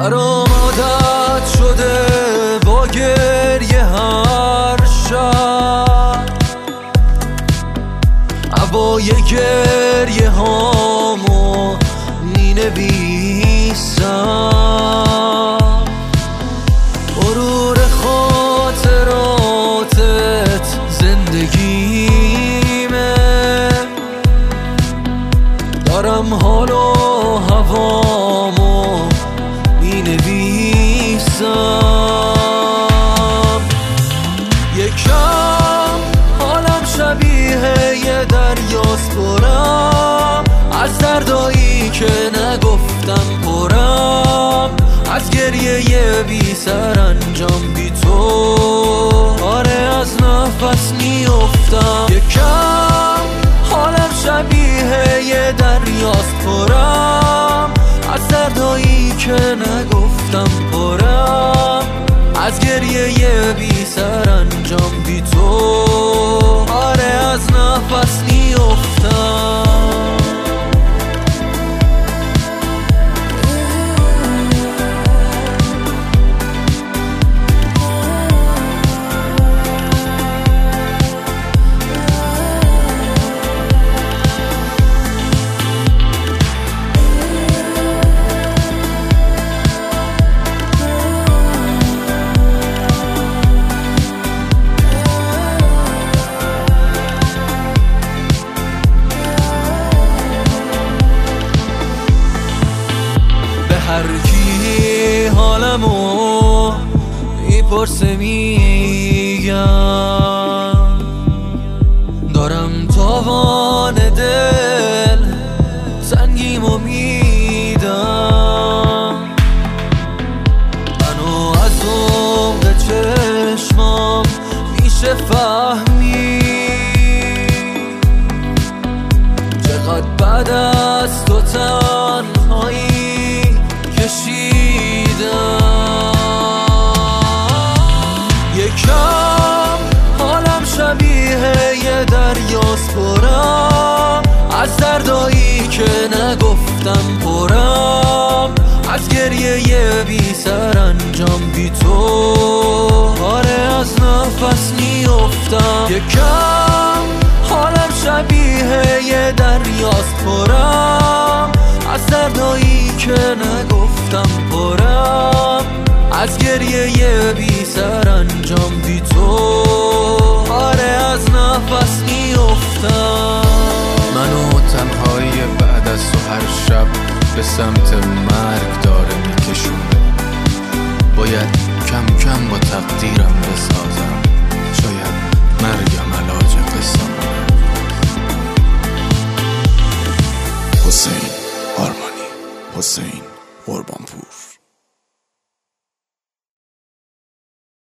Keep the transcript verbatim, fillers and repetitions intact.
برام عادت شده با گریه هر شب، هوای گریه هامو می نویسم، غرور خاطراتت زندگیمه، دارم حال و هوامو می نویسم. یکم حالم شبیه یه دریاست، پرم از دردایی که نگفتم، پرم از گریه یه بی سر انجام بی تو، آره از نفس میافتم. یکم حالم شبیه یه دریاست، پرم از دردایی که نگفتم، پرم از گریه یه بی سر انجام بی تو، آره از نفس میافتم. هر کی حالمو میپرسه میگم، دارم تاوان دل سنگیمو میدم، منو از عمق چشمام میشه فهمی چقدر بعد از تو تنهایی کشیدم. یکم حالم شبیه یه دریاست، پرم از دردایی که نگفتم، پرم از گریه یه بی سر انجام بی تو، آره از نفس میافتم. یکم حالم شبیه یه دریاست، پرم از دردایی که نگفتم، پرم از گریه یه بی سر انجام بی تو، آره از نفس میافتم. منو تنهایی بعد از تو هر شب به سمت مرگ داره میکشونه، باید کم کم با تقدیرم بسازم، شاید مرگم علاج قصه‌مونه. حسین آرمانی، حسین قربانپور.